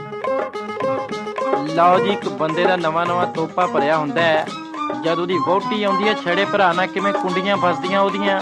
ਲਓ ਜੀ, ਇੱਕ ਬੰਦੇ ਦਾ ਨਵਾਂ ਤੋਪਾ ਭਰਿਆ ਹੁੰਦਾ ਹੈ। ਜਦ ਉਹਦੀ ਵਹੁਟੀ ਆਉਂਦੀ ਹੈ, ਛੜੇ ਭਰਾ ਨਾਲ ਕਿਵੇਂ ਕੁੰਡੀਆਂ ਫਸਦੀਆਂ ਉਹਦੀਆਂ।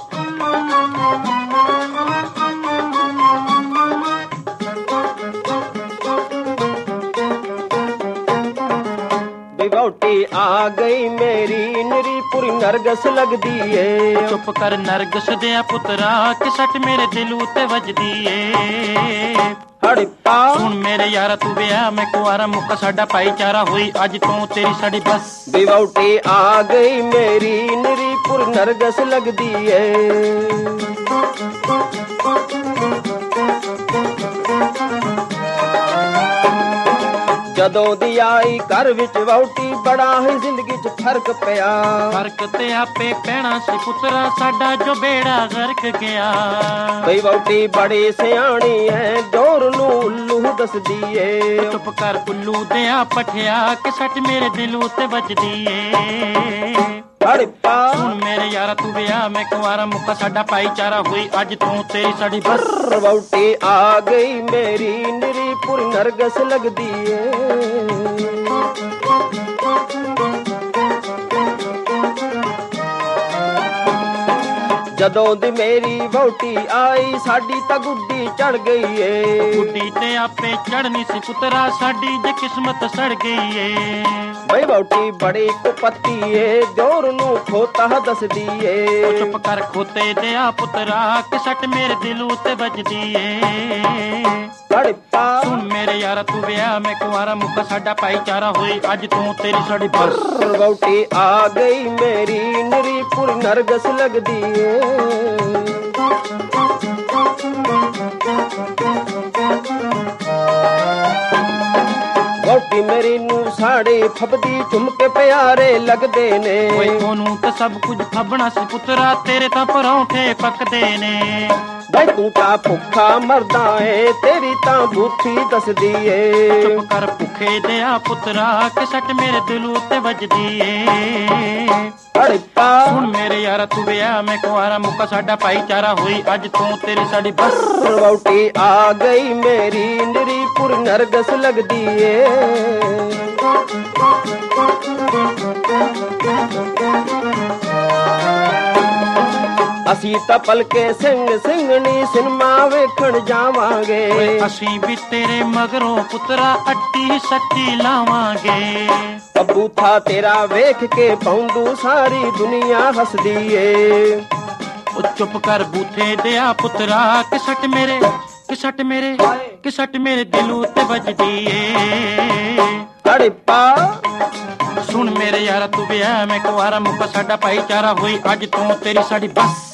ਵਹੁਟੀ ਆ ਗਈ ਮੇਰੀ ਨਿਰੀ ਪੂਰੀ ਨਰਗਸ ਲੱਗਦੀ ਏ। ਚੁੱਪ ਕਰ ਨਰਗਸ ਦਿਆ ਪੁੱਤਰਾ, ਕਿ ਸੱਟ ਮੇਰੇ ਦਿਲ ਉੱਤੇ ਵੱਜਦੀ ਏ। ਹੜਪਾ ਹੁਣ ਮੇਰੇ ਯਾਰਾ ਤੂੰ ਵਿਆਹ ਮੈਂ ਕੁਆਰਾ, ਮੁੱਕਾ ਸਾਡਾ ਭਾਈਚਾਰਾ ਹੋਈ ਅੱਜ ਤੋਂ ਤੇਰੀ ਸਾਡੀ ਬਸ। ਵਹੁਟੀ ਆ ਗਈ ਮੇਰੀ ਨਿਰੀ ਪੂਰੀ ਨਰਗਸ ਲੱਗਦੀ ਏ। ਜਦੋਂ ਦੀ ਆਈ ਘਰ ਵਿੱਚ ਵਹੁਟੀ, ਬੜਾ ਹੀ ਜ਼ਿੰਦਗੀ 'ਚ ਫਰਕ ਪਿਆ। ਫਰਕ ਤੇ ਆਪੇ ਪੈਣਾ ਸੀ ਪੁੱਤਰਾ, ਸਾਡਾ ਜੋ ਬੇੜਾ ਗਰਕ ਗਿਆ। ਬਈ ਵਹੁਟੀ ਬੜੀ ਸਿਆਣੀ ਐ, ਜੋਰ ਨੂੰ ਉੱਲੂ ਦੱਸਦੀ ਏ। ਚੁੱਪ ਕਰ ਉੱਲੂ ਦਿਆ ਪਠਿਆ, ਕਿ ਸੱਟ ਮੇਰੇ ਦਿਲ ਉੱਤੇ ਵੱਜਦੀ ਏ। ਹੜਪਾ ਹੁਣ ਮੇਰੇ ਯਾਰਾ ਤੂੰ ਵਿਆਹ ਮੈਂ ਕੁਆਰਾ, ਮੁੱਕਾ ਸਾਡਾ ਭਾਈਚਾਰਾ ਹੋਈ ਅੱਜ ਤੋਂ ਤੇਰੀ ਸਾਡੀ ਬਸ। ਵਹੁਟੀ ਆ ਗਈ ਮੇਰੀ ਨਿਰੀ ਪੂਰੀ ਨਰਗਸ ਲੱਗਦੀ ਏ। ਜਦੋਂ ਦੀ ਮੇਰੀ ਵਹੁਟੀ ਆਈ, ਸਾਡੀ ਤਾਂ ਗੁੱਡੀ ਚੜ ਗਈ ਏ। ਗੁੱਡੀ ਤੇ ਆਪੇ ਚੜਨੀ ਸੀ ਪੁੱਤਰਾ, ਸਾਡੀ ਜੇ ਕਿਸਮਤ ਸੜ ਗਈ ਏ। ਬਈ ਵਹੁਟੀ ਬੜੀ ਕੁਪੱਤੀ ਏ, ਜੋਰ ਨੂੰ ਖੋਤਾ ਦੱਸਦੀ ਏ। ਚੁੱਪ ਕਰ ਖੋਤੇ ਦਿਆ ਪੁੱਤਰਾ, ਕਿ ਸੱਟ ਮੇਰੇ ਦਿਲ ਉੱਤੇ ਵੱਜਦੀ ਏ। ਹੜਪਾ ਸੁਣ ਮੇਰੇ ਯਾਰਾ ਤੂੰ ਵਿਆਹ ਮੈਂ ਕੁਆਰਾ, ਮੁੱਕਾ ਸਾਡਾ ਭਾਈਚਾਰਾ ਹੋਈ ਅੱਜ ਤੋਂ ਤੇਰੀ ਸਾਡੀ ਬਸ। ਵਹੁਟੀ ਆ ਗਈ ਮੇਰੀ ਨਿਰੀ ਪੂਰੀ ਨਰਗਸ ਲੱਗਦੀ ਏ। ਵਹੁਟੀ ਮੇਰੀ ਨੂੰ ਸਾੜੇ ਫੱਬਦੀ, ਝੁਮਕੇ ਪਿਆਰੇ ਲੱਗਦੇ ਨੇ। ਓਏ ਉਹਨੂੰ ਤਾਂ ਸਭ ਕੁਝ ਫੱਬਣਾ ਸੀ ਪੁੱਤਰਾ, ਤੇਰੇ ਤਾਂ ਪਰੌਂਠੇ ਪੱਕਦੇ ਨੇ। ਬਈ ਤੂੰ ਤਾਂ ਭੁੱਖਾ ਮਰਦਾ ਏ, ਤੇਰੀ ਤਾਂ ਬੂਥੀ ਦੱਸਦੀ ਏ। ਚੁੱਪ ਕਰ ਭੁੱਖੇ ਦਿਆ ਪੁੱਤਰਾ, ਕਿ ਸੱਟ ਮੇਰੇ ਦਿਲ ਉੱਤੇ ਵੱਜਦੀ ਏ। ਹੜਪਾ ਹੁਣ ਮੇਰੇ ਯਾਰਾ ਤੂੰ ਵਿਆਹ ਮੈਂ ਕੁਆਰਾ, ਮੁੱਕਾ ਸਾਡਾ ਭਾਈਚਾਰਾ ਹੋਈ ਅੱਜ ਤੋਂ ਤੇਰੀ ਸਾਡੀ ਬਸ। ਵਹੁਟੀ ਆ ਗਈ ਮੇਰੀ ਨਿਰੀ ਪੂਰੀ ਨਰਗਸ ਲੱਗਦੀ ਏ। ਅਸੀਂ ਤਾਂ ਪਲਕੇ ਸਿੰਘ ਸਿੰਘਣੀ ਸਿਨੇਮਾ ਵੇਖਣ ਜਾਵਾਂਗੇ। ਅਸੀਂ ਵੀ ਤੇਰੇ ਮਗਰੋਂ ਪੁੱਤਰਾ ਅੱਟੀ ਸੱਟੀ ਲਾਵਾਂਗੇ। ਅੱਬੂ ਥਾ ਤੇਰਾ ਵੇਖ ਕੇ ਪੌਂਦੂ ਸਾਰੀ ਦੁਨੀਆ ਹੱਸਦੀ ਏ। ਉਹ ਚੁੱਪ ਕਰ ਬੂਥੇ ਦਿਆ ਪੁੱਤਰਾ, ਕਿ ਸੱਟ ਮੇਰੇ ਕਿ ਸੱਟ ਮੇਰੇ ਕਿ ਸੱਟ ਮੇਰੇ ਦਿਲ ਉੱਤੇ ਵੱਜਦੀ ਏ। ਹੜਪਾ ਸੁਣ ਮੇਰੇ ਯਾਰਾ ਤੂੰ ਵਿਆਹ ਮੈਂ ਕੁਆਰਾ, ਮੁੱਕਾ ਸਾਡਾ ਭਾਈਚਾਰਾ ਹੋਈ ਅੱਜ ਤੋਂ ਤੇਰੀ ਸਾਡੀ ਬਸ।